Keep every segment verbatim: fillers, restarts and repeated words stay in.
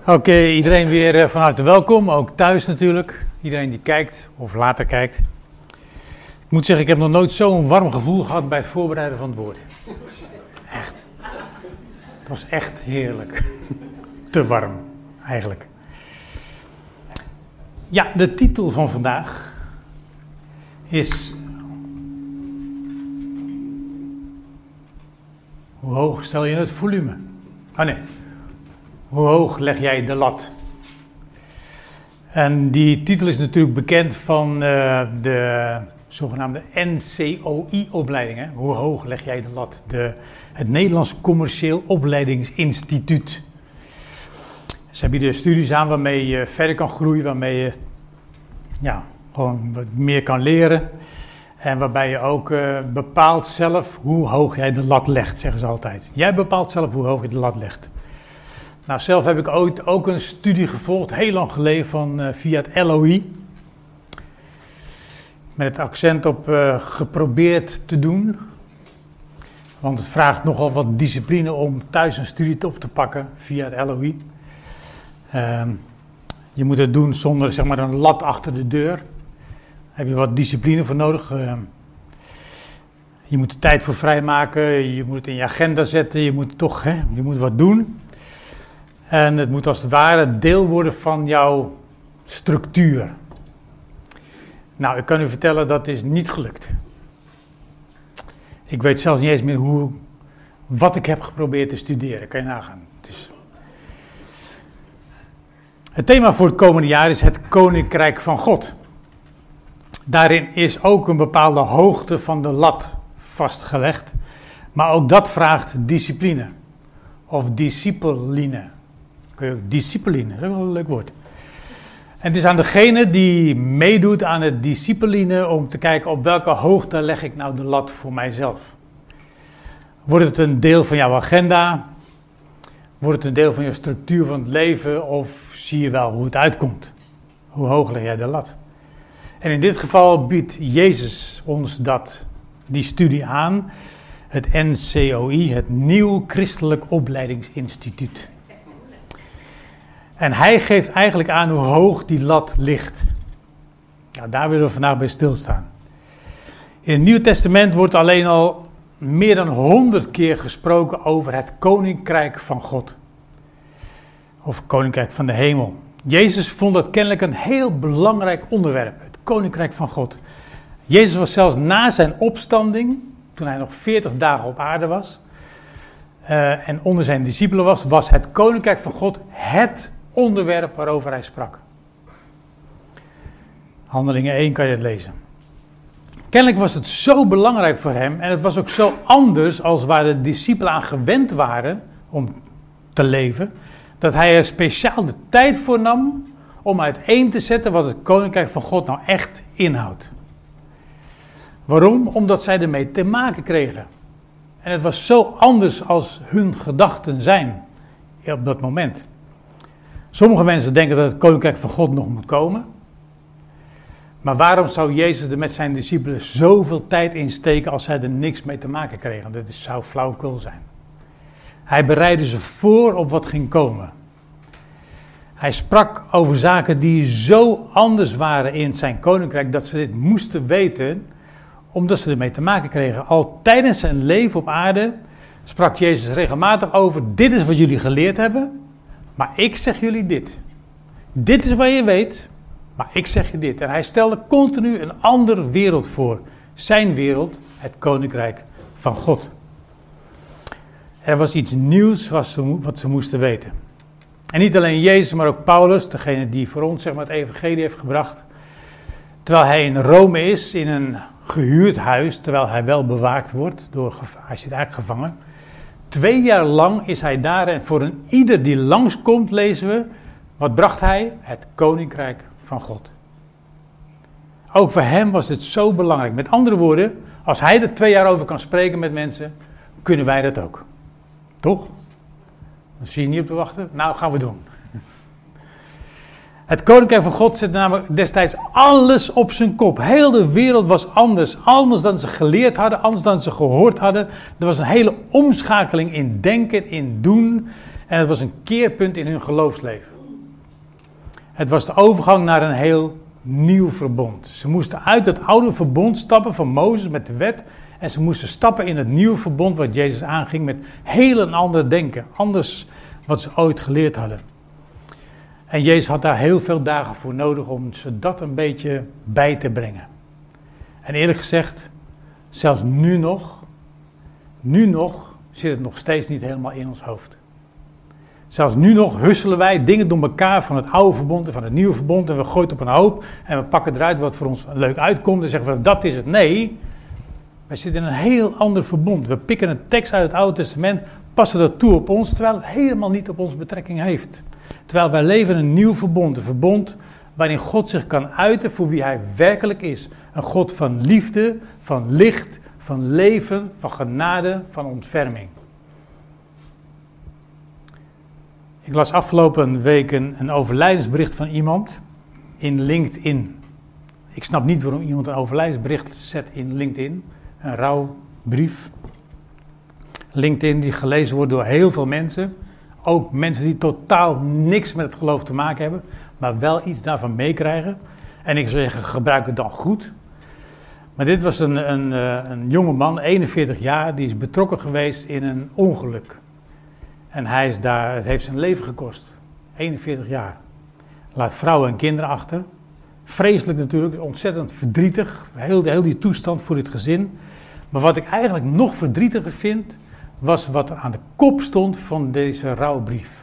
Oké, okay, iedereen weer van harte welkom, ook thuis natuurlijk. Iedereen die kijkt of later kijkt. Ik moet zeggen, ik heb nog nooit zo'n warm gevoel gehad bij het voorbereiden van het woord. Echt. Het was echt heerlijk. Te warm, eigenlijk. Ja, de titel van vandaag is... Hoe hoog stel je het volume? Oh nee. Hoe hoog leg jij de lat? En die titel is natuurlijk bekend van uh, de zogenaamde N C O I-opleiding. Hè? Hoe hoog leg jij de lat? De, het Nederlands Commercieel Opleidingsinstituut. Ze bieden studies aan waarmee je verder kan groeien, waarmee je ja, gewoon wat meer kan leren. En waarbij je ook uh, bepaalt zelf hoe hoog jij de lat legt, zeggen ze altijd. Jij bepaalt zelf hoe hoog je de lat legt. Nou, zelf heb ik ooit ook een studie gevolgd, heel lang geleden, van, uh, via het L O I. Met het accent op uh, geprobeerd te doen. Want het vraagt nogal wat discipline om thuis een studie op te pakken via het L O I. Uh, je moet het doen zonder zeg maar, een lat achter de deur. Daar heb je wat discipline voor nodig. Uh, je moet er tijd voor vrijmaken, je moet het in je agenda zetten, je moet toch hè, je moet wat doen. En het moet als het ware deel worden van jouw structuur. Nou, ik kan u vertellen, dat is niet gelukt. Ik weet zelfs niet eens meer hoe, wat ik heb geprobeerd te studeren. Kan je nagaan. Het, is... het thema voor het komende jaar is het Koninkrijk van God. Daarin is ook een bepaalde hoogte van de lat vastgelegd. Maar ook dat vraagt discipline. Of discipline. Discipline, dat is wel een leuk woord. En het is aan degene die meedoet aan het discipline om te kijken op welke hoogte leg ik nou de lat voor mijzelf. Wordt het een deel van jouw agenda? Wordt het een deel van je structuur van het leven? Of zie je wel hoe het uitkomt? Hoe hoog leg jij de lat? En in dit geval biedt Jezus ons dat, die studie aan. Het N C O I, het Nieuw Christelijk Opleidingsinstituut. En hij geeft eigenlijk aan hoe hoog die lat ligt. Nou, daar willen we vandaag bij stilstaan. In het Nieuwe Testament wordt alleen al meer dan honderd keer gesproken over het Koninkrijk van God. Of Koninkrijk van de Hemel. Jezus vond dat kennelijk een heel belangrijk onderwerp. Het Koninkrijk van God. Jezus was zelfs na zijn opstanding, toen hij nog veertig dagen op aarde was. Uh, en onder zijn discipelen was, was het Koninkrijk van God het onderwerp waarover hij sprak. Handelingen één kan je het lezen. Kennelijk was het zo belangrijk voor hem en het was ook zo anders als waar de discipelen aan gewend waren om te leven, dat hij er speciaal de tijd voor nam om uiteen te zetten wat het Koninkrijk van God nou echt inhoudt. Waarom? Omdat zij ermee te maken kregen. En het was zo anders als hun gedachten zijn op dat moment. Sommige mensen denken dat het Koninkrijk van God nog moet komen. Maar waarom zou Jezus er met zijn discipelen zoveel tijd in steken als zij er niks mee te maken kregen? Dat zou flauwekul zijn. Hij bereidde ze voor op wat ging komen. Hij sprak over zaken die zo anders waren in zijn koninkrijk dat ze dit moesten weten, omdat ze ermee te maken kregen. Al tijdens zijn leven op aarde sprak Jezus regelmatig over: dit is wat jullie geleerd hebben, maar ik zeg jullie dit. Dit is wat je weet, maar ik zeg je dit. En hij stelde continu een andere wereld voor. Zijn wereld, het Koninkrijk van God. Er was iets nieuws wat ze, wat ze moesten weten. En niet alleen Jezus, maar ook Paulus, degene die voor ons zeg maar, het evangelie heeft gebracht. Terwijl hij in Rome is, in een gehuurd huis, terwijl hij wel bewaakt wordt, door, hij zit eigenlijk gevangen. Twee jaar lang is hij daar en voor een ieder die langskomt lezen we, wat bracht hij? Het Koninkrijk van God. Ook voor hem was dit zo belangrijk. Met andere woorden, als hij er twee jaar over kan spreken met mensen, kunnen wij dat ook. Toch? Dan zie je niet op te wachten. Nou, gaan we doen. Het Koninkrijk van God zette namelijk destijds alles op zijn kop. Heel de wereld was anders. Anders dan ze geleerd hadden, anders dan ze gehoord hadden. Er was een hele omschakeling in denken, in doen. En het was een keerpunt in hun geloofsleven. Het was de overgang naar een heel nieuw verbond. Ze moesten uit het oude verbond stappen van Mozes met de wet. En ze moesten stappen in het nieuwe verbond wat Jezus aanging met heel een ander denken. Anders wat ze ooit geleerd hadden. En Jezus had daar heel veel dagen voor nodig om ze dat een beetje bij te brengen. En eerlijk gezegd, zelfs nu nog, nu nog zit het nog steeds niet helemaal in ons hoofd. Zelfs nu nog husselen wij dingen door elkaar van het oude verbond en van het nieuwe verbond. En we gooien het op een hoop en we pakken eruit wat voor ons leuk uitkomt. En zeggen we, dat is het. Nee, wij zitten in een heel ander verbond. We pikken een tekst uit het Oude Testament, passen dat toe op ons, terwijl het helemaal niet op ons betrekking heeft. Terwijl wij leven in een nieuw verbond. Een verbond waarin God zich kan uiten voor wie hij werkelijk is. Een God van liefde, van licht, van leven, van genade, van ontferming. Ik las afgelopen week een, een overlijdensbericht van iemand in LinkedIn. Ik snap niet waarom iemand een overlijdensbericht zet in LinkedIn. Een rouwbrief. LinkedIn die gelezen wordt door heel veel mensen. Ook mensen die totaal niks met het geloof te maken hebben. Maar wel iets daarvan meekrijgen. En ik zou zeggen, gebruik het dan goed. Maar dit was een, een, een jonge man, eenenveertig jaar. Die is betrokken geweest in een ongeluk. En hij is daar, het heeft zijn leven gekost. eenenveertig jaar. Laat vrouwen en kinderen achter. Vreselijk natuurlijk, ontzettend verdrietig. Heel, heel die toestand voor dit gezin. Maar wat ik eigenlijk nog verdrietiger vind, was wat er aan de kop stond van deze rouwbrief.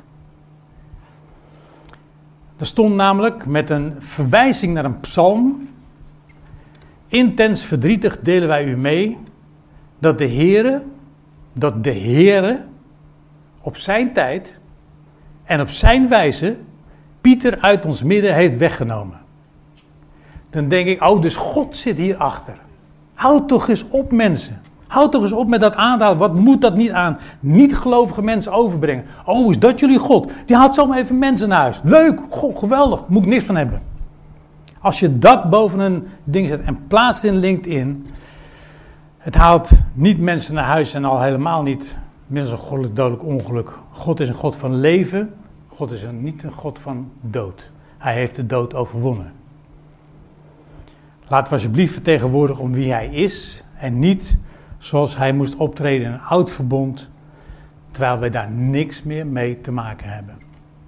Er stond namelijk met een verwijzing naar een psalm. Intens verdrietig delen wij u mee dat de Heere, dat de Heere op zijn tijd en op zijn wijze Pieter uit ons midden heeft weggenomen. Dan denk ik, oh, dus God zit hierachter. Houd toch eens op, mensen. Houd toch eens op met dat aanhalen. Wat moet dat niet aan niet-gelovige mensen overbrengen? Oh, is dat jullie God? Die haalt zomaar even mensen naar huis. Leuk, goh, geweldig, moet ik niks van hebben. Als je dat boven een ding zet en plaatst in LinkedIn, het haalt niet mensen naar huis en al helemaal niet middels een goddelijk dodelijk ongeluk. God is een God van leven, God is een, niet een God van dood. Hij heeft de dood overwonnen. Laten we alsjeblieft vertegenwoordigen om wie hij is en niet zoals hij moest optreden in een oud verbond, terwijl wij daar niks meer mee te maken hebben.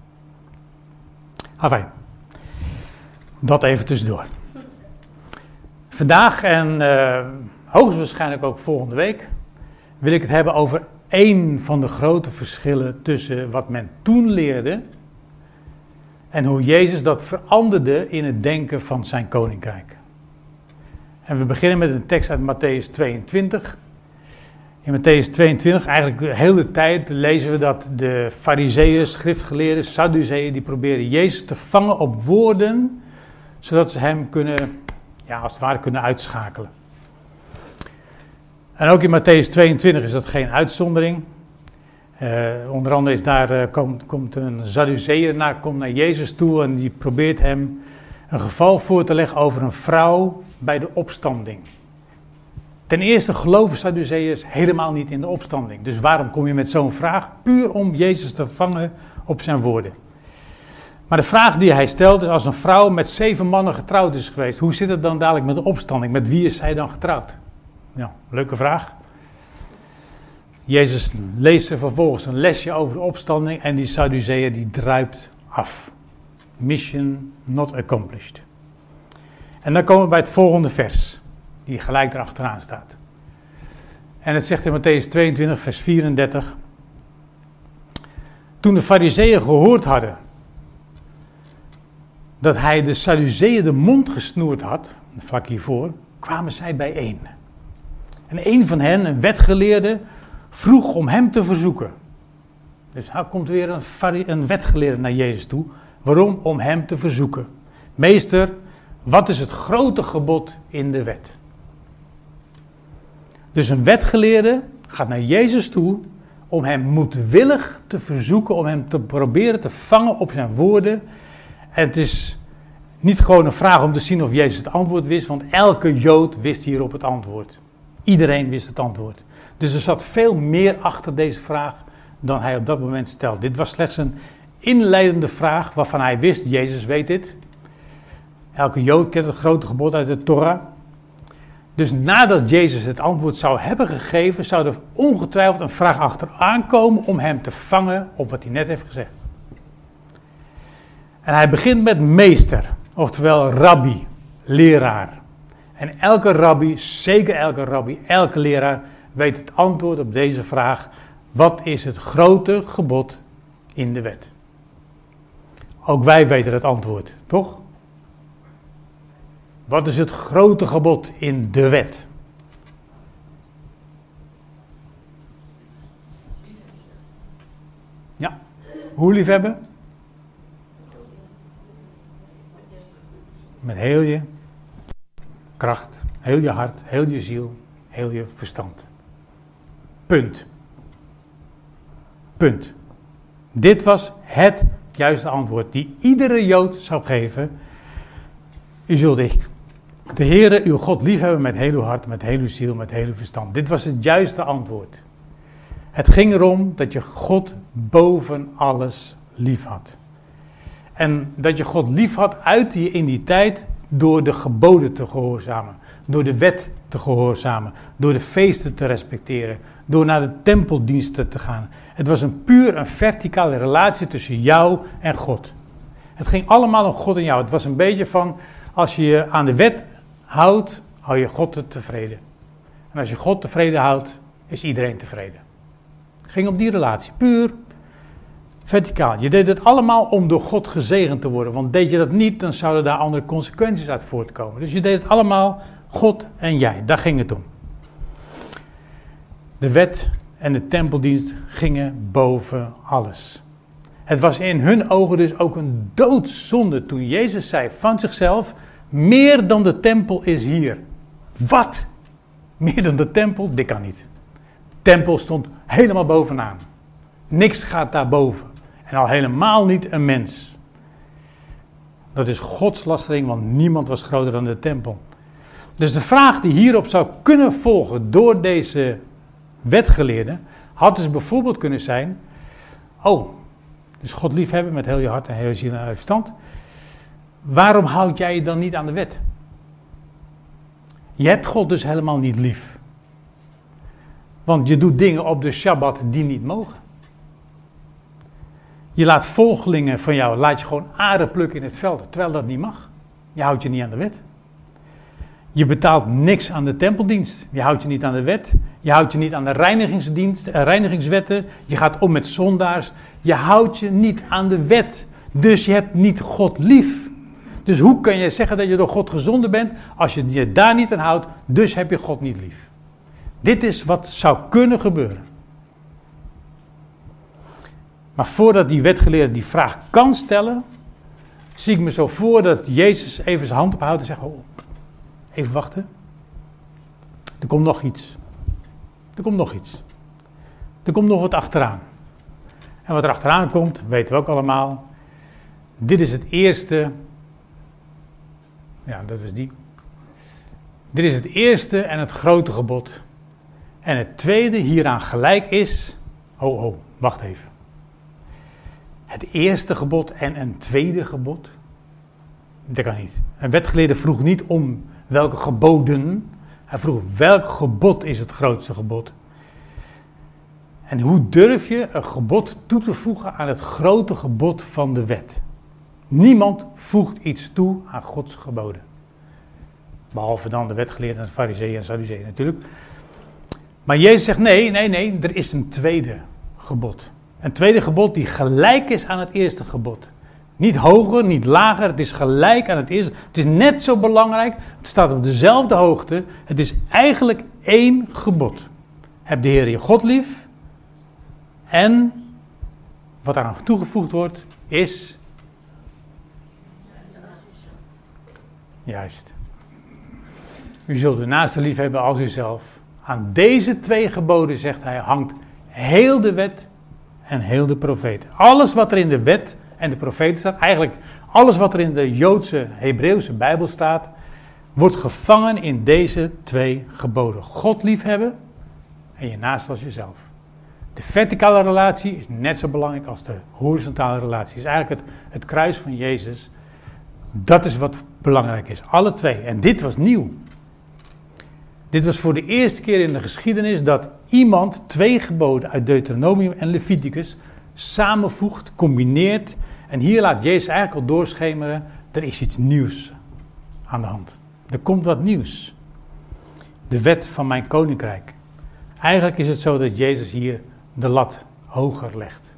Afijn, dat even tussendoor. Vandaag en uh, hoogstwaarschijnlijk ook volgende week wil ik het hebben over één van de grote verschillen tussen wat men toen leerde en hoe Jezus dat veranderde in het denken van zijn koninkrijk. En we beginnen met een tekst uit Mattheüs tweeëntwintig. In Mattheüs tweeëntwintig, eigenlijk de hele tijd, lezen we dat de Farizeeën, schriftgeleerden, Sadduceeën, die proberen Jezus te vangen op woorden, zodat ze hem kunnen, ja, als het ware kunnen uitschakelen. En ook in Mattheüs tweeëntwintig is dat geen uitzondering. Uh, onder andere is daar, uh, komt, komt een Sadduceeër naar, komt naar Jezus toe en die probeert hem een geval voor te leggen over een vrouw bij de opstanding. Ten eerste geloven Sadduceeërs helemaal niet in de opstanding. Dus waarom kom je met zo'n vraag? Puur om Jezus te vangen op zijn woorden. Maar de vraag die hij stelt is, als een vrouw met zeven mannen getrouwd is geweest, hoe zit het dan dadelijk met de opstanding? Met wie is zij dan getrouwd? Ja, leuke vraag. Jezus leest er vervolgens een lesje over de opstanding en die Sadduceeër die druipt af. Mission not accomplished. En dan komen we bij het volgende vers, die gelijk erachteraan staat. En het zegt in Mattheüs tweeëntwintig, vers vierendertig. Toen de Farizeeën gehoord hadden dat hij de Sadduceeën de mond gesnoerd had, vlak hiervoor, kwamen zij bijeen. En een van hen, een wetgeleerde, vroeg om hem te verzoeken. Dus nou komt weer een, fari- een wetgeleerde naar Jezus toe. Waarom? Om hem te verzoeken. Meester, wat is het grote gebod in de wet? Dus een wetgeleerde gaat naar Jezus toe om hem moedwillig te verzoeken, om hem te proberen te vangen op zijn woorden. En het is niet gewoon een vraag om te zien of Jezus het antwoord wist, want elke Jood wist hierop het antwoord. Iedereen wist het antwoord. Dus er zat veel meer achter deze vraag dan hij op dat moment stelde. Dit was slechts een inleidende vraag waarvan hij wist, Jezus weet dit. Elke Jood kent het grote gebod uit de Torah. Dus nadat Jezus het antwoord zou hebben gegeven, zou er ongetwijfeld een vraag achteraan komen om hem te vangen op wat hij net heeft gezegd. En hij begint met meester, oftewel rabbi, leraar. En elke rabbi, zeker elke rabbi, elke leraar weet het antwoord op deze vraag. Wat is het grote gebod in de wet? Ook wij weten het antwoord, toch? Wat is het grote gebod in de wet? Ja, hoe liefhebben? Met heel je kracht, heel je hart, heel je ziel, heel je verstand. Punt. Punt. Dit was het juiste antwoord die iedere Jood zou geven. U zult de Heere, uw God, liefhebben met heel uw hart, met heel uw ziel, met heel uw verstand. Dit was het juiste antwoord. Het ging erom dat je God boven alles lief had. En dat je God lief had uitte je in die tijd door de geboden te gehoorzamen. Door de wet te gehoorzamen. Door de feesten te respecteren. Door naar de tempeldiensten te gaan. Het was een puur een verticale relatie tussen jou en God. Het ging allemaal om God en jou. Het was een beetje van, als je je aan de wet houdt, hou je God tevreden. En als je God tevreden houdt, is iedereen tevreden. Het ging om die relatie. Puur verticaal. Je deed het allemaal om door God gezegend te worden. Want deed je dat niet, dan zouden daar andere consequenties uit voortkomen. Dus je deed het allemaal God en jij. Daar ging het om. De wet en de tempeldienst gingen boven alles. Het was in hun ogen dus ook een doodzonde toen Jezus zei van zichzelf, meer dan de tempel is hier. Wat? Meer dan de tempel? Dit kan niet. De tempel stond helemaal bovenaan. Niks gaat daarboven. En al helemaal niet een mens. Dat is godslastering, want niemand was groter dan de tempel. Dus de vraag die hierop zou kunnen volgen door deze wetgeleerden, had dus bijvoorbeeld kunnen zijn, oh, dus God liefhebben met heel je hart en heel je ziel en heel je verstand. Waarom houd jij je dan niet aan de wet? Je hebt God dus helemaal niet lief. Want je doet dingen op de Shabbat die niet mogen. Je laat volgelingen van jou, laat je gewoon aarde plukken in het veld, terwijl dat niet mag. Je houdt je niet aan de wet. Je betaalt niks aan de tempeldienst. Je houdt je niet aan de wet. Je houdt je niet aan de reinigingsdienst, eh, reinigingswetten. Je gaat om met zondaars. Je houdt je niet aan de wet. Dus je hebt niet God lief. Dus hoe kun je zeggen dat je door God gezonden bent als je je daar niet aan houdt? Dus heb je God niet lief. Dit is wat zou kunnen gebeuren. Maar voordat die wetgeleerde die vraag kan stellen, zie ik me zo voor dat Jezus even zijn hand ophoudt en zegt, oh, even wachten. Er komt nog iets. Er komt nog iets. Er komt nog wat achteraan. En wat er achteraan komt, weten we ook allemaal. Dit is het eerste. Ja, dat is die. Dit is het eerste en het grote gebod. En het tweede hieraan gelijk is. Oh, oh, wacht even. Het eerste gebod en een tweede gebod? Dat kan niet. Een wetgeleerde vroeg niet om welke geboden. Hij vroeg welk gebod is het grootste gebod. En hoe durf je een gebod toe te voegen aan het grote gebod van de wet? Niemand voegt iets toe aan Gods geboden. Behalve dan de wetgeleerden, de farizeeën en sadduceeën natuurlijk. Maar Jezus zegt nee, nee, nee, er is een tweede gebod. Een tweede gebod die gelijk is aan het eerste gebod. Niet hoger, niet lager, het is gelijk aan het eerste. Het is net zo belangrijk, het staat op dezelfde hoogte. Het is eigenlijk één gebod. Heb de Heer je God lief. En wat daar aan toegevoegd wordt, is juist. U zult uw naaste lief hebben als uzelf. Aan deze twee geboden, zegt hij, hangt heel de wet en heel de profeten. Alles wat er in de wet en de profeten staat, eigenlijk alles wat er in de Joodse, Hebreeuwse Bijbel staat, wordt gevangen in deze twee geboden. God liefhebben en je naast als jezelf. De verticale relatie is net zo belangrijk als de horizontale relatie. Het is eigenlijk het, het kruis van Jezus. Dat is wat belangrijk is. Alle twee. En dit was nieuw. Dit was voor de eerste keer in de geschiedenis dat iemand twee geboden uit Deuteronomium en Leviticus samenvoegt, combineert. En hier laat Jezus eigenlijk al doorschemeren, er is iets nieuws aan de hand. Er komt wat nieuws. De wet van mijn koninkrijk. Eigenlijk is het zo dat Jezus hier de lat hoger legt.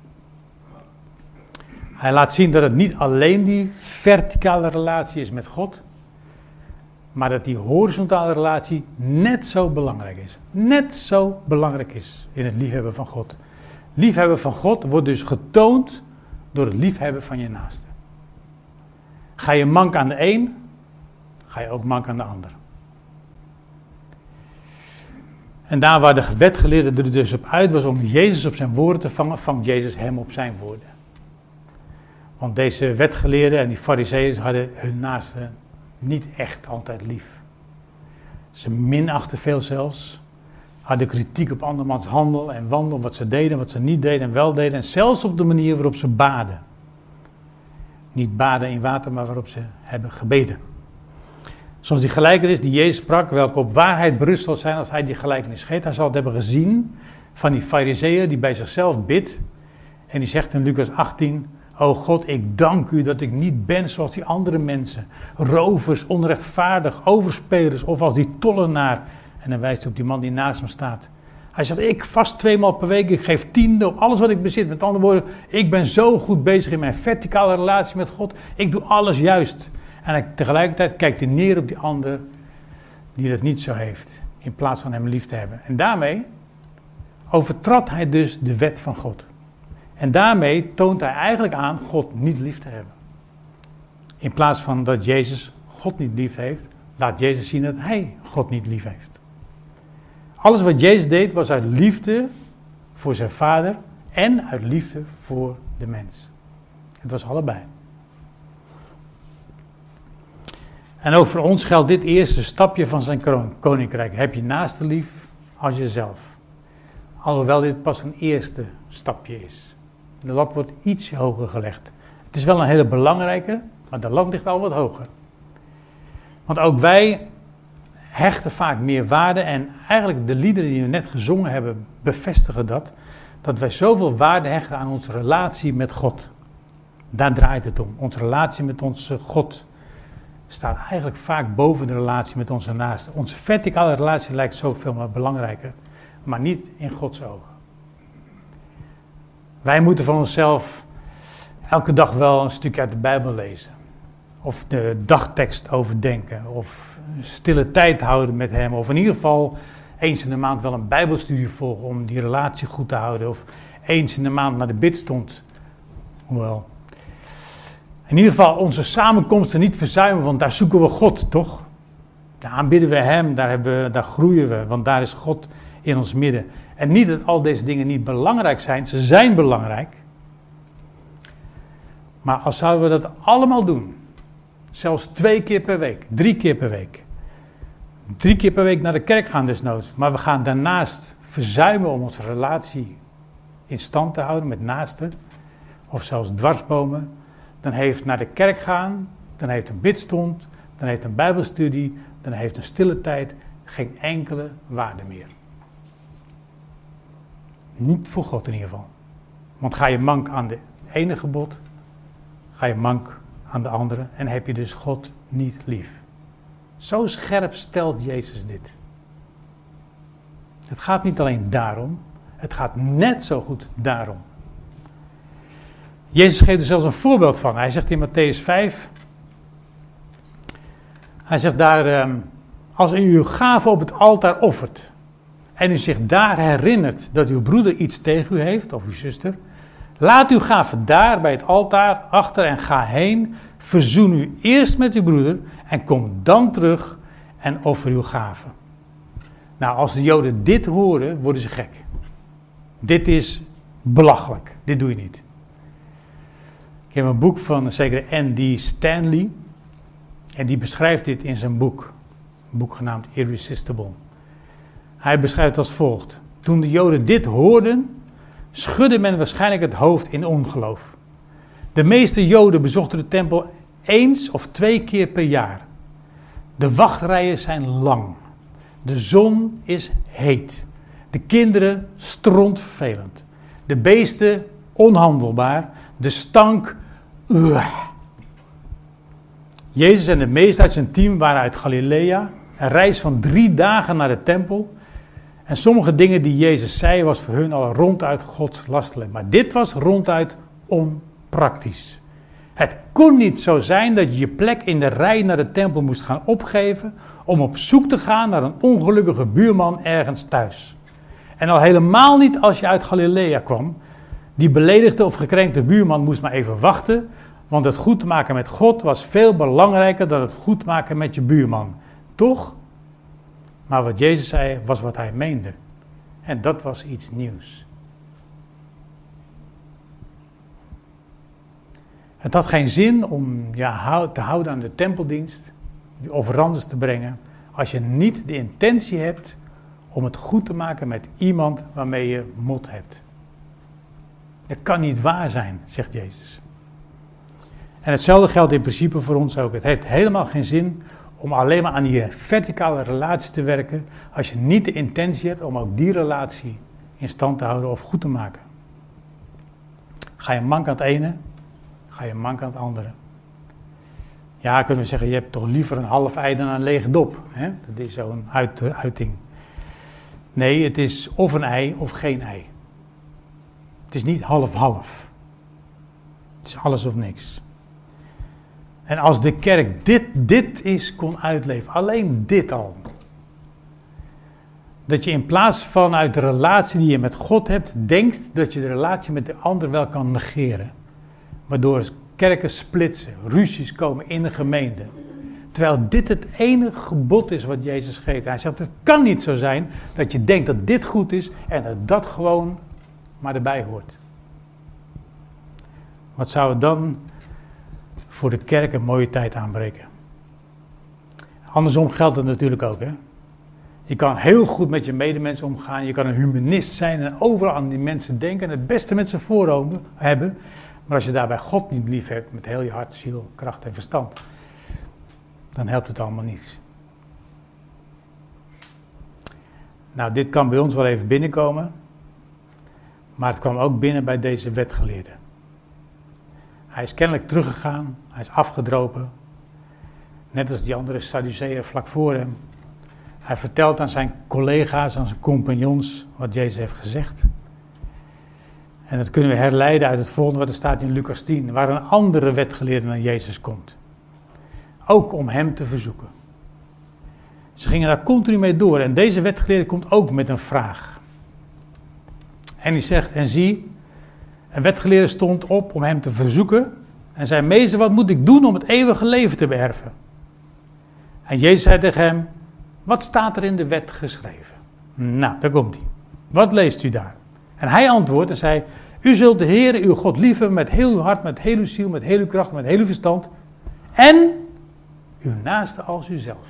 Hij laat zien dat het niet alleen die verticale relatie is met God, maar dat die horizontale relatie net zo belangrijk is. Net zo belangrijk is in het liefhebben van God. Liefhebben van God wordt dus getoond door het liefhebben van je naaste. Ga je mank aan de een, ga je ook mank aan de ander. En daar waar de wetgeleerde er dus op uit was om Jezus op zijn woorden te vangen, vangt Jezus hem op zijn woorden. Want deze wetgeleerden en die farizeeërs hadden hun naasten niet echt altijd lief. Ze minachten veel zelfs. Hadden kritiek op andermans handel en wandel, wat ze deden, wat ze niet deden en wel deden. En zelfs op de manier waarop ze baden. Niet baden in water, maar waarop ze hebben gebeden. Zoals die gelijkenis die Jezus sprak, welke op waarheid berust zal zijn als hij die gelijkenis geeft. Hij zal het hebben gezien van die farizeeër die bij zichzelf bidt. En die zegt in Lucas achttien... O God, ik dank u dat ik niet ben zoals die andere mensen. Rovers, onrechtvaardig, overspelers of als die tollenaar. En dan wijst hij op die man die naast hem staat. Hij zegt, ik vast tweemaal per week, ik geef tiende op alles wat ik bezit. Met andere woorden, ik ben zo goed bezig in mijn verticale relatie met God. Ik doe alles juist. En hij, tegelijkertijd kijkt hij neer op die ander die dat niet zo heeft. In plaats van hem lief te hebben. En daarmee overtrad hij dus de wet van God. En daarmee toont hij eigenlijk aan God niet lief te hebben. In plaats van dat Jezus God niet lief heeft, laat Jezus zien dat hij God niet lief heeft. Alles wat Jezus deed was uit liefde voor zijn Vader en uit liefde voor de mens. Het was allebei. En ook voor ons geldt dit eerste stapje van zijn koninkrijk. Heb je naaste lief als jezelf. Alhoewel dit pas een eerste stapje is. De lat wordt iets hoger gelegd. Het is wel een hele belangrijke, maar de lat ligt al wat hoger. Want ook wij hechten vaak meer waarde en eigenlijk de liederen die we net gezongen hebben bevestigen dat. Dat wij zoveel waarde hechten aan onze relatie met God. Daar draait het om. Onze relatie met onze God staat eigenlijk vaak boven de relatie met onze naasten. Onze verticale relatie lijkt zoveel maar belangrijker, maar niet in Gods ogen. Wij moeten van onszelf elke dag wel een stukje uit de Bijbel lezen. Of de dagtekst overdenken. Of stille tijd houden met hem. Of in ieder geval eens in de maand wel een Bijbelstudie volgen om die relatie goed te houden. Of eens in de maand naar de bidstond. Hoewel. In ieder geval onze samenkomsten niet verzuimen, want daar zoeken we God, toch? Daar aanbidden we hem, daar, hebben we, daar groeien we, want daar is God in ons midden. En niet dat al deze dingen niet belangrijk zijn, ze zijn belangrijk. Maar als zouden we dat allemaal doen, zelfs twee keer per week, drie keer per week. Drie keer per week naar de kerk gaan desnoods, maar we gaan daarnaast verzuimen om onze relatie in stand te houden met naasten. Of zelfs dwarsbomen. Dan heeft naar de kerk gaan, dan heeft een bidstond, dan heeft een bijbelstudie, dan heeft een stille tijd geen enkele waarde meer. Niet voor God in ieder geval. Want ga je mank aan de ene gebod, ga je mank aan de andere en heb je dus God niet lief. Zo scherp stelt Jezus dit. Het gaat niet alleen daarom, het gaat net zo goed daarom. Jezus geeft er zelfs een voorbeeld van. Hij zegt in Mattheüs vijf, hij zegt daar, als u uw gave op het altaar offert en u zich daar herinnert dat uw broeder iets tegen u heeft, of uw zuster, laat uw gave daar bij het altaar achter en ga heen, verzoen u eerst met uw broeder en kom dan terug en offer uw gave. Nou, als de Joden dit horen, worden ze gek. Dit is belachelijk, dit doe je niet. Ik heb een boek van zekere N D Stanley. En die beschrijft dit in zijn boek. Een boek genaamd Irresistible. Hij beschrijft het als volgt. Toen de Joden dit hoorden, schudde men waarschijnlijk het hoofd in ongeloof. De meeste Joden bezochten de tempel eens of twee keer per jaar. De wachtrijen zijn lang. De zon is heet. De kinderen strontvervelend. De beesten onhandelbaar. De stank. Uh. Jezus en de meesten uit zijn team waren uit Galilea. Een reis van drie dagen naar de tempel. En sommige dingen die Jezus zei was voor hun al ronduit godslastelijk. Maar dit was ronduit onpraktisch. Het kon niet zo zijn dat je je plek in de rij naar de tempel moest gaan opgeven om op zoek te gaan naar een ongelukkige buurman ergens thuis. En al helemaal niet als je uit Galilea kwam. Die beledigde of gekrenkte buurman moest maar even wachten, want het goed maken met God was veel belangrijker dan het goed maken met je buurman. Toch? Maar wat Jezus zei was wat hij meende. En dat was iets nieuws. Het had geen zin om je te houden aan de tempeldienst, die offerandes te brengen, als je niet de intentie hebt om het goed te maken met iemand waarmee je mot hebt. Het kan niet waar zijn, zegt Jezus. En hetzelfde geldt in principe voor ons ook. Het heeft helemaal geen zin om alleen maar aan die verticale relatie te werken, als je niet de intentie hebt om ook die relatie in stand te houden of goed te maken. Ga je mank aan het ene, ga je mank aan het andere. Ja, kunnen we zeggen, je hebt toch liever een half ei dan een lege dop. Hè? Dat is zo'n uit, uiting. Nee, het is of een ei of geen ei. Het is niet half-half. Het is alles of niks. En als de kerk dit, dit is kon uitleven, alleen dit al. Dat je in plaats van uit de relatie die je met God hebt, denkt dat je de relatie met de ander wel kan negeren. Waardoor kerken splitsen, ruzies komen in de gemeente. Terwijl dit het enige gebod is wat Jezus geeft. Hij zegt, het kan niet zo zijn dat je denkt dat dit goed is en dat dat gewoon maar erbij hoort. Wat zou het dan voor de kerk een mooie tijd aanbreken? Andersom geldt het natuurlijk ook. Hè? Je kan heel goed met je medemensen omgaan. Je kan een humanist zijn en overal aan die mensen denken en het beste met ze voor hebben. Maar als je daarbij God niet lief hebt met heel je hart, ziel, kracht en verstand, dan helpt het allemaal niets. Nou, dit kan bij ons wel even binnenkomen. Maar het kwam ook binnen bij deze wetgeleerde. Hij is kennelijk teruggegaan. Hij is afgedropen. Net als die andere Sadduceeën vlak voor hem. Hij vertelt aan zijn collega's, aan zijn compagnons wat Jezus heeft gezegd. En dat kunnen we herleiden uit het volgende wat er staat in Lucas tien. Waar een andere wetgeleerde naar Jezus komt. Ook om hem te verzoeken. Ze gingen daar continu mee door. En deze wetgeleerde komt ook met een vraag. En die zegt, en zie, een wetgeleerde stond op om hem te verzoeken. En zei, meester, wat moet ik doen om het eeuwige leven te beërven? En Jezus zei tegen hem, wat staat er in de wet geschreven? Nou, daar komt hij. Wat leest u daar? En hij antwoordt en zei, u zult de Heere uw God liefhebben met heel uw hart, met heel uw ziel, met heel uw kracht, met heel uw verstand. En uw naaste als uzelf.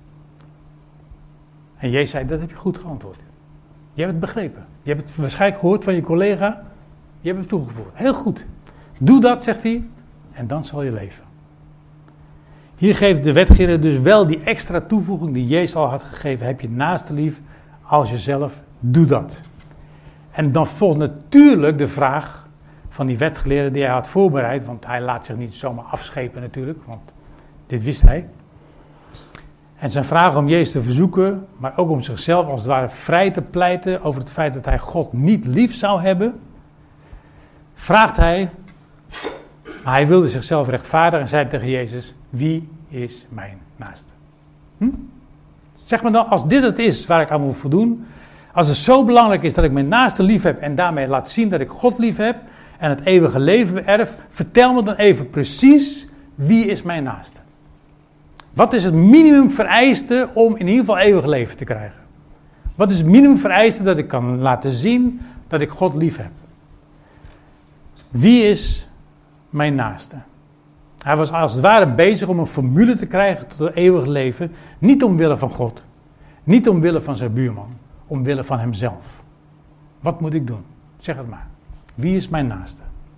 En Jezus zei, dat heb je goed geantwoord. Je hebt het begrepen. Je hebt het waarschijnlijk gehoord van je collega. Je hebt het toegevoegd. Heel goed. Doe dat, zegt hij, en dan zal je leven. Hier geeft de wetgeleerde dus wel die extra toevoeging die Jezus al had gegeven. Heb je naaste lief als jezelf. Doe dat. En dan volgt natuurlijk de vraag van die wetgeleerde die hij had voorbereid. Want hij laat zich niet zomaar afschepen natuurlijk. Want dit wist hij. En zijn vraag om Jezus te verzoeken. Maar ook om zichzelf als het ware vrij te pleiten. Over het feit dat hij God niet lief zou hebben. Vraagt hij. Maar hij wilde zichzelf rechtvaardigen. En zei tegen Jezus. Wie is mijn naaste? Hm? Zeg maar dan, als dit het is waar ik aan moet voldoen. Als het zo belangrijk is dat ik mijn naaste lief heb. En daarmee laat zien dat ik God lief heb. En het eeuwige leven beërf. Vertel me dan even precies. Wie is mijn naaste? Wat is het minimum vereiste om in ieder geval eeuwig leven te krijgen? Wat is het minimum vereiste dat ik kan laten zien dat ik God lief heb? Wie is mijn naaste? Hij was als het ware bezig om een formule te krijgen tot het eeuwig leven. Niet omwille van God. Niet omwille van zijn buurman. Omwille van hemzelf. Wat moet ik doen? Zeg het maar. Wie is mijn naaste?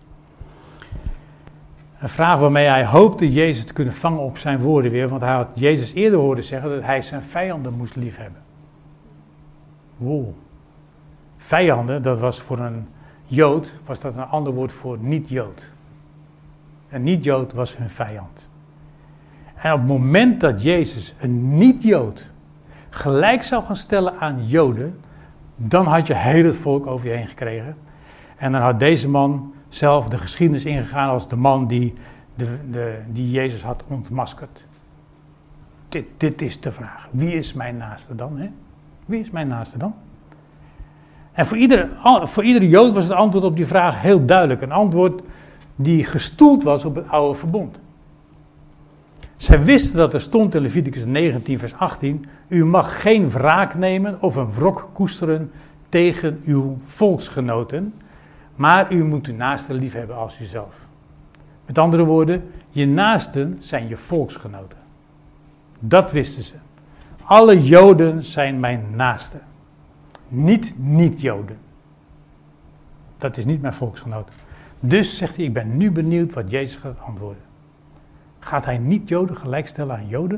Een vraag waarmee hij hoopte Jezus te kunnen vangen op zijn woorden weer. Want hij had Jezus eerder horen zeggen dat hij zijn vijanden moest liefhebben. Wow. Vijanden, dat was voor een Jood, was dat een ander woord voor niet-Jood. Een niet-Jood was hun vijand. En op het moment dat Jezus een niet-Jood gelijk zou gaan stellen aan Joden, dan had je heel het volk over je heen gekregen. En dan had deze man zelf de geschiedenis ingegaan als de man die, de, de, die Jezus had ontmaskerd. Dit, dit is de vraag. Wie is mijn naaste dan? Hè? Wie is mijn naaste dan? En voor iedere, voor iedere Jood was het antwoord op die vraag heel duidelijk. Een antwoord die gestoeld was op het oude verbond. Zij wisten dat er stond in Leviticus negentien vers achttien. U mag geen wraak nemen of een wrok koesteren tegen uw volksgenoten. Maar u moet uw naaste lief hebben als uzelf. Met andere woorden, je naasten zijn je volksgenoten. Dat wisten ze. Alle Joden zijn mijn naasten. Niet niet-Joden. Dat is niet mijn volksgenoot. Dus zegt hij, ik ben nu benieuwd wat Jezus gaat antwoorden. Gaat hij niet-Joden gelijkstellen aan Joden?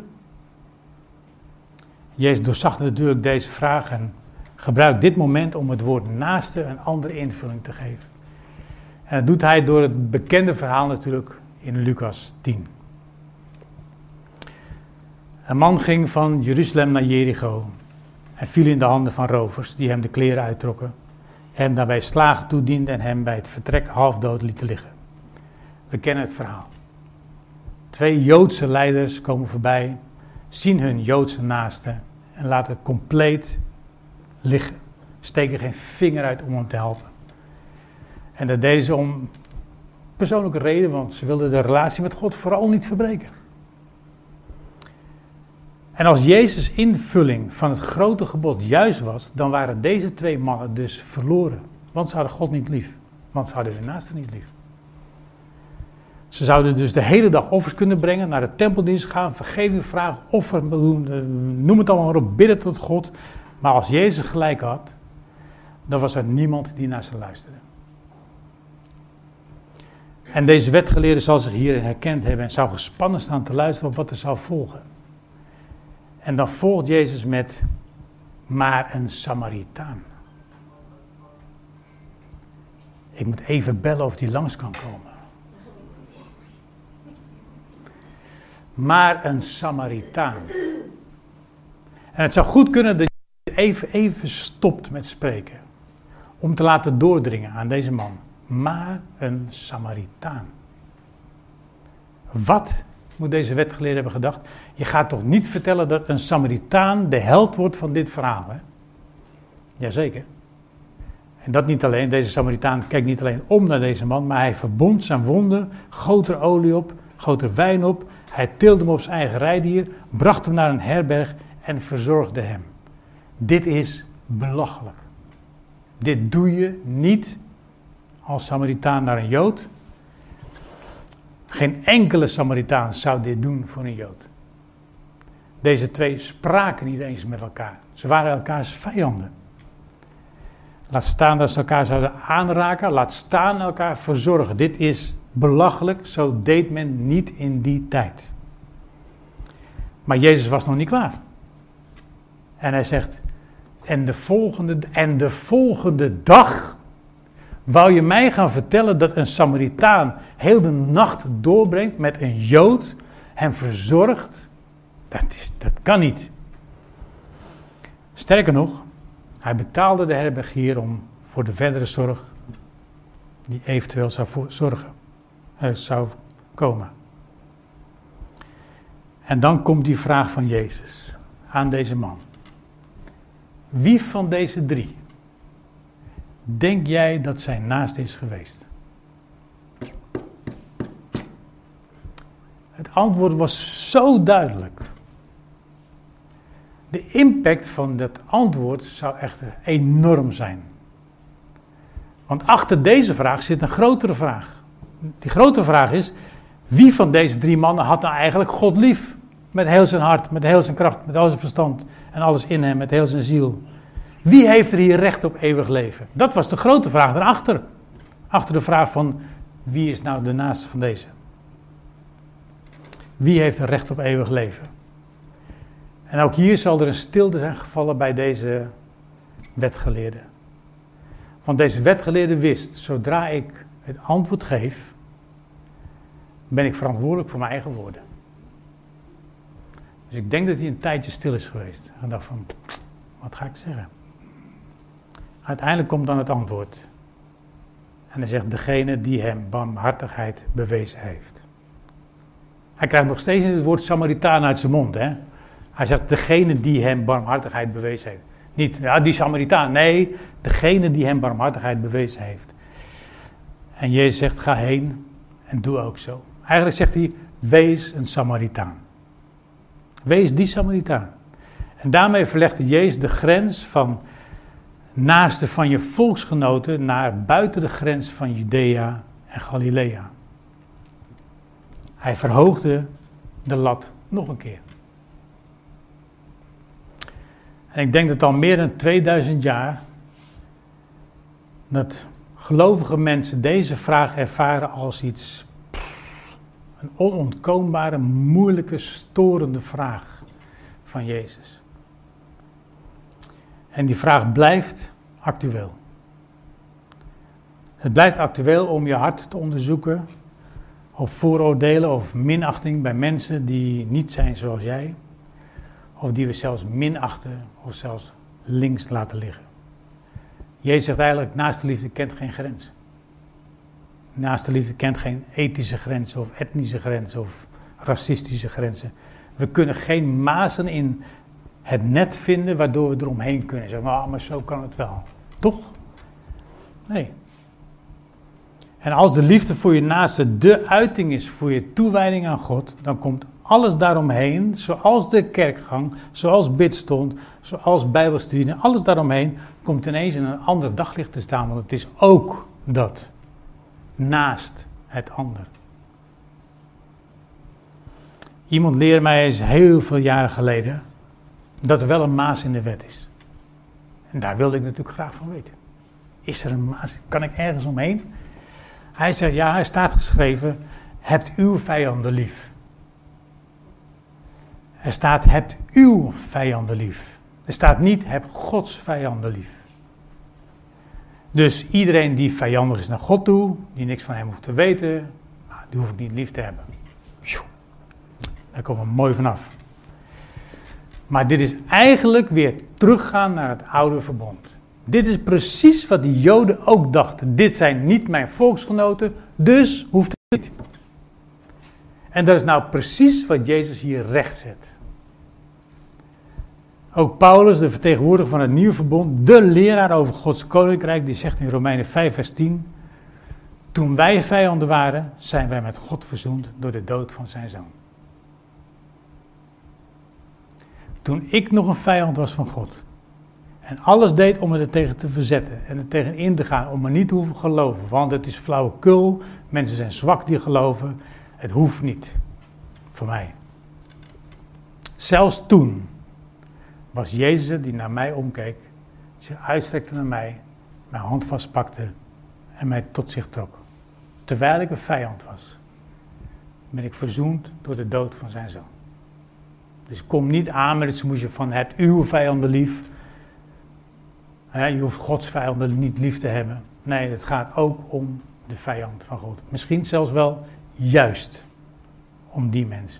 Jezus doorzag natuurlijk deze vraag en gebruikt dit moment om het woord naaste een andere invulling te geven. En dat doet hij door het bekende verhaal natuurlijk in Lucas tien. Een man ging van Jeruzalem naar Jericho en viel in de handen van rovers die hem de kleren uittrokken, hem daarbij slagen toedienden en hem bij het vertrek halfdood lieten liggen. We kennen het verhaal. Twee Joodse leiders komen voorbij, zien hun Joodse naaste en laten het compleet liggen. Steken geen vinger uit om hem te helpen. En dat deden ze om persoonlijke reden, want ze wilden de relatie met God vooral niet verbreken. En als Jezus' invulling van het grote gebod juist was, dan waren deze twee mannen dus verloren. Want ze hadden God niet lief. Want ze hadden hun naaste niet lief. Ze zouden dus de hele dag offers kunnen brengen, naar de tempeldienst gaan, vergeving vragen, offer doen, noem het allemaal maar op, bidden tot God. Maar als Jezus gelijk had, dan was er niemand die naar ze luisterde. En deze wetgeleerde zal zich hierin herkend hebben en zou gespannen staan te luisteren op wat er zou volgen. En dan volgt Jezus met, maar een Samaritaan. Ik moet even bellen of die langs kan komen. Maar een Samaritaan. En het zou goed kunnen dat je even, even stopt met spreken. Om te laten doordringen aan deze man. Maar een Samaritaan. Wat moet deze wetgeleerde hebben gedacht? Je gaat toch niet vertellen dat een Samaritaan de held wordt van dit verhaal, hè? Jazeker. En dat niet alleen. Deze Samaritaan kijkt niet alleen om naar deze man, maar hij verbond zijn wonden, goot er olie op, goot er wijn op. Hij tilde hem op zijn eigen rijdier, bracht hem naar een herberg en verzorgde hem. Dit is belachelijk. Dit doe je niet als Samaritaan naar een Jood. Geen enkele Samaritaan zou dit doen voor een Jood. Deze twee spraken niet eens met elkaar. Ze waren elkaars vijanden. Laat staan dat ze elkaar zouden aanraken. Laat staan elkaar verzorgen. Dit is belachelijk. Zo deed men niet in die tijd. Maar Jezus was nog niet klaar. En hij zegt, en de volgende, en de volgende dag wou je mij gaan vertellen dat een Samaritaan heel de nacht doorbrengt met een Jood, hem verzorgt? Dat, is, dat kan niet. Sterker nog, hij betaalde de herbergier om voor de verdere zorg die eventueel zou voor, zorgen, uh, zou komen. En dan komt die vraag van Jezus aan deze man. Wie van deze drie denk jij dat zijn naast is geweest? Het antwoord was zo duidelijk. De impact van dat antwoord zou echt enorm zijn. Want achter deze vraag zit een grotere vraag. Die grotere vraag is, wie van deze drie mannen had nou eigenlijk God lief? Met heel zijn hart, met heel zijn kracht, met heel zijn verstand en alles in hem, met heel zijn ziel. Wie heeft er hier recht op eeuwig leven? Dat was de grote vraag daarachter. Achter de vraag van, wie is nou de naaste van deze? Wie heeft er recht op eeuwig leven? En ook hier zal er een stilte zijn gevallen bij deze wetgeleerde. Want deze wetgeleerde wist, zodra ik het antwoord geef, ben ik verantwoordelijk voor mijn eigen woorden. Dus ik denk dat hij een tijdje stil is geweest. En dacht van, wat ga ik zeggen? Uiteindelijk komt dan het antwoord. En hij zegt, degene die hem barmhartigheid bewezen heeft. Hij krijgt nog steeds het woord Samaritaan uit zijn mond. Hè? Hij zegt, degene die hem barmhartigheid bewezen heeft. Niet, ja, die Samaritaan. Nee, degene die hem barmhartigheid bewezen heeft. En Jezus zegt, ga heen en doe ook zo. Eigenlijk zegt hij, wees een Samaritaan. Wees die Samaritaan. En daarmee verlegde Jezus de grens van naaste van je volksgenoten naar buiten de grens van Judea en Galilea. Hij verhoogde de lat nog een keer. En ik denk dat al meer dan tweeduizend jaar dat gelovige mensen deze vraag ervaren als iets, een onontkoombare, moeilijke, storende vraag van Jezus. En die vraag blijft actueel. Het blijft actueel om je hart te onderzoeken op vooroordelen of minachting bij mensen die niet zijn zoals jij. Of die we zelfs minachten of zelfs links laten liggen. Jezus zegt eigenlijk, naaste liefde kent geen grens. Naaste liefde kent geen ethische grenzen of etnische grenzen of racistische grenzen. We kunnen geen mazen in het net vinden waardoor we eromheen kunnen. Zeggen, oh, maar zo kan het wel. Toch? Nee. En als de liefde voor je naaste de uiting is voor je toewijding aan God, dan komt alles daaromheen, zoals de kerkgang, zoals bidstond, zoals bijbelstudie, alles daaromheen komt ineens in een ander daglicht te staan, want het is ook dat, naast het ander. Iemand leerde mij eens heel veel jaren geleden dat er wel een maas in de wet is. En daar wilde ik natuurlijk graag van weten. Is er een maas? Kan ik ergens omheen? Hij zegt, ja, hij staat geschreven, hebt uw vijanden lief. Er staat, hebt uw vijanden lief. Er staat niet, heb Gods vijanden lief. Dus iedereen die vijandig is naar God toe, die niks van hem hoeft te weten, die hoef ik niet lief te hebben. Daar komen we mooi vanaf. Maar dit is eigenlijk weer teruggaan naar het oude verbond. Dit is precies wat de Joden ook dachten. Dit zijn niet mijn volksgenoten, dus hoeft het niet. En dat is nou precies wat Jezus hier rechtzet. Ook Paulus, de vertegenwoordiger van het nieuwe verbond, de leraar over Gods koninkrijk, die zegt in Romeinen vijf vers tien... Toen wij vijanden waren, zijn wij met God verzoend door de dood van zijn zoon. Toen ik nog een vijand was van God en alles deed om me er tegen te verzetten en er tegen in te gaan, om me niet te hoeven geloven, want het is flauwekul, mensen zijn zwak die geloven, het hoeft niet voor mij. Zelfs toen was Jezus het die naar mij omkeek, zich uitstrekte naar mij, mijn hand vastpakte en mij tot zich trok. Terwijl ik een vijand was, ben ik verzoend door de dood van zijn zoon. Dus kom niet aan met het smoesje van hebt uw vijanden lief. Je hoeft Gods vijanden niet lief te hebben. Nee, het gaat ook om de vijand van God. Misschien zelfs wel juist om die mensen.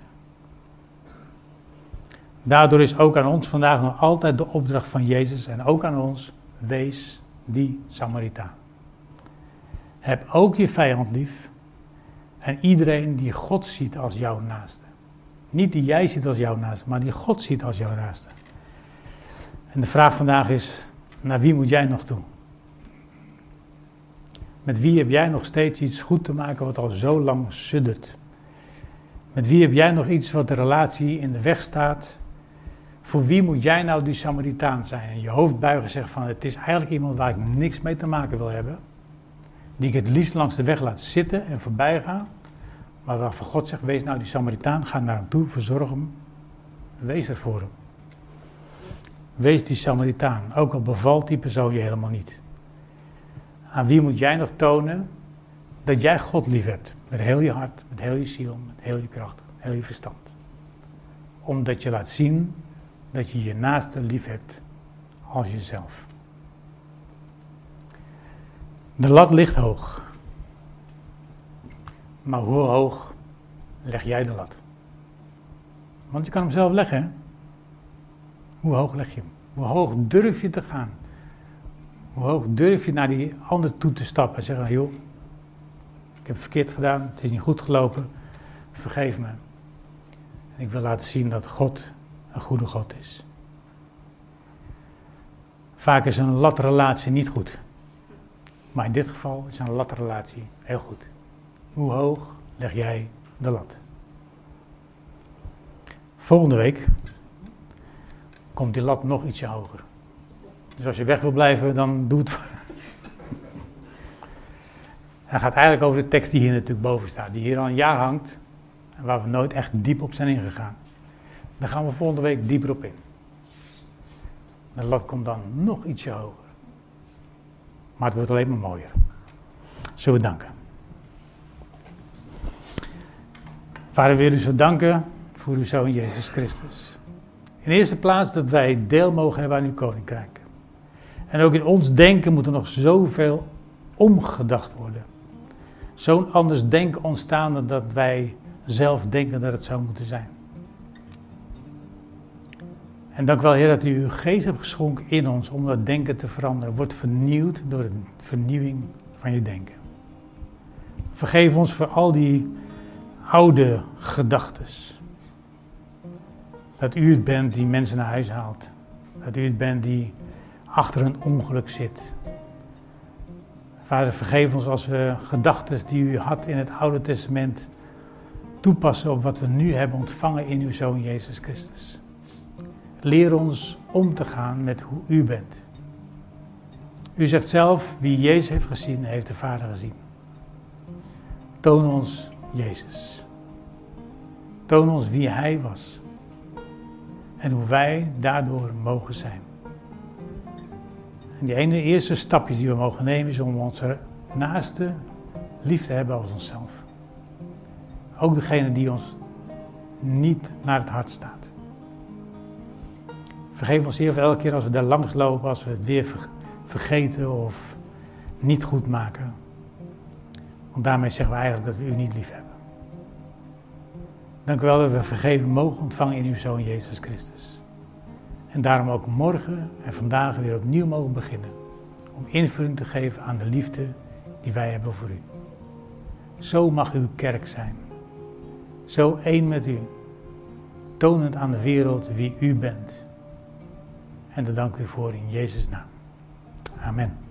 Daardoor is ook aan ons vandaag nog altijd de opdracht van Jezus en ook aan ons, wees die Samaritaan. Heb ook je vijand lief en iedereen die God ziet als jouw naaste. Niet die jij ziet als jouw naaste, maar die God ziet als jouw naaste. En de vraag vandaag is, naar wie moet jij nog toe? Met wie heb jij nog steeds iets goed te maken wat al zo lang suddert? Met wie heb jij nog iets wat de relatie in de weg staat? Voor wie moet jij nou die Samaritaan zijn? En je hoofd buigen en zeggen van, het is eigenlijk iemand waar ik niks mee te maken wil hebben. Die ik het liefst langs de weg laat zitten en voorbij gaan. Maar waarvan God zegt, wees nou die Samaritaan, ga naar hem toe, verzorg hem. Wees er voor hem. Wees die Samaritaan, ook al bevalt die persoon je helemaal niet. Aan wie moet jij nog tonen dat jij God lief hebt. Met heel je hart, met heel je ziel, met heel je kracht, met heel je verstand. Omdat je laat zien dat je je naaste lief hebt als jezelf. De lat ligt hoog. Maar hoe hoog leg jij de lat? Want je kan hem zelf leggen, hè? Hoe hoog leg je hem? Hoe hoog durf je te gaan? Hoe hoog durf je naar die ander toe te stappen en zeggen, joh, ik heb het verkeerd gedaan, het is niet goed gelopen, vergeef me. En ik wil laten zien dat God een goede God is. Vaak is een latrelatie niet goed. Maar in dit geval is een latrelatie heel goed. Hoe hoog leg jij de lat? Volgende week komt die lat nog ietsje hoger. Dus als je weg wil blijven, dan doe het. Hij gaat eigenlijk over de tekst die hier natuurlijk boven staat. Die hier al een jaar hangt. En waar we nooit echt diep op zijn ingegaan. Daar gaan we volgende week dieper op in. De lat komt dan nog ietsje hoger. Maar het wordt alleen maar mooier. Zullen we danken. Vader, we willen u zo danken voor uw Zoon Jezus Christus. In de eerste plaats dat wij deel mogen hebben aan uw koninkrijk. En ook in ons denken moet er nog zoveel omgedacht worden. Zo'n anders denken ontstaan dan dat wij zelf denken dat het zou moeten zijn. En dank u wel, Heer, dat u uw geest hebt geschonken in ons om dat denken te veranderen. Wordt vernieuwd door de vernieuwing van je denken. Vergeef ons voor al die oude gedachtes. Dat u het bent die mensen naar huis haalt. Dat u het bent die achter een ongeluk zit. Vader, vergeef ons als we gedachtes die u had in het Oude Testament toepassen op wat we nu hebben ontvangen in uw Zoon Jezus Christus. Leer ons om te gaan met hoe u bent. U zegt zelf, wie Jezus heeft gezien, heeft de Vader gezien. Toon ons Jezus. Toon ons wie Hij was. En hoe wij daardoor mogen zijn. En die ene eerste stapjes die we mogen nemen is om onze naaste lief te hebben als onszelf. Ook degene die ons niet naar het hart staat. Vergeef ons, Heer, voor elke keer als we daar langs lopen, als we het weer vergeten of niet goed maken. Want daarmee zeggen we eigenlijk dat we u niet lief hebben. Dank u wel dat we vergeving mogen ontvangen in uw Zoon Jezus Christus. En daarom ook morgen en vandaag weer opnieuw mogen beginnen. Om invulling te geven aan de liefde die wij hebben voor u. Zo mag uw kerk zijn. Zo één met u. Tonend aan de wereld wie u bent. En daar dank u voor in Jezus' naam. Amen.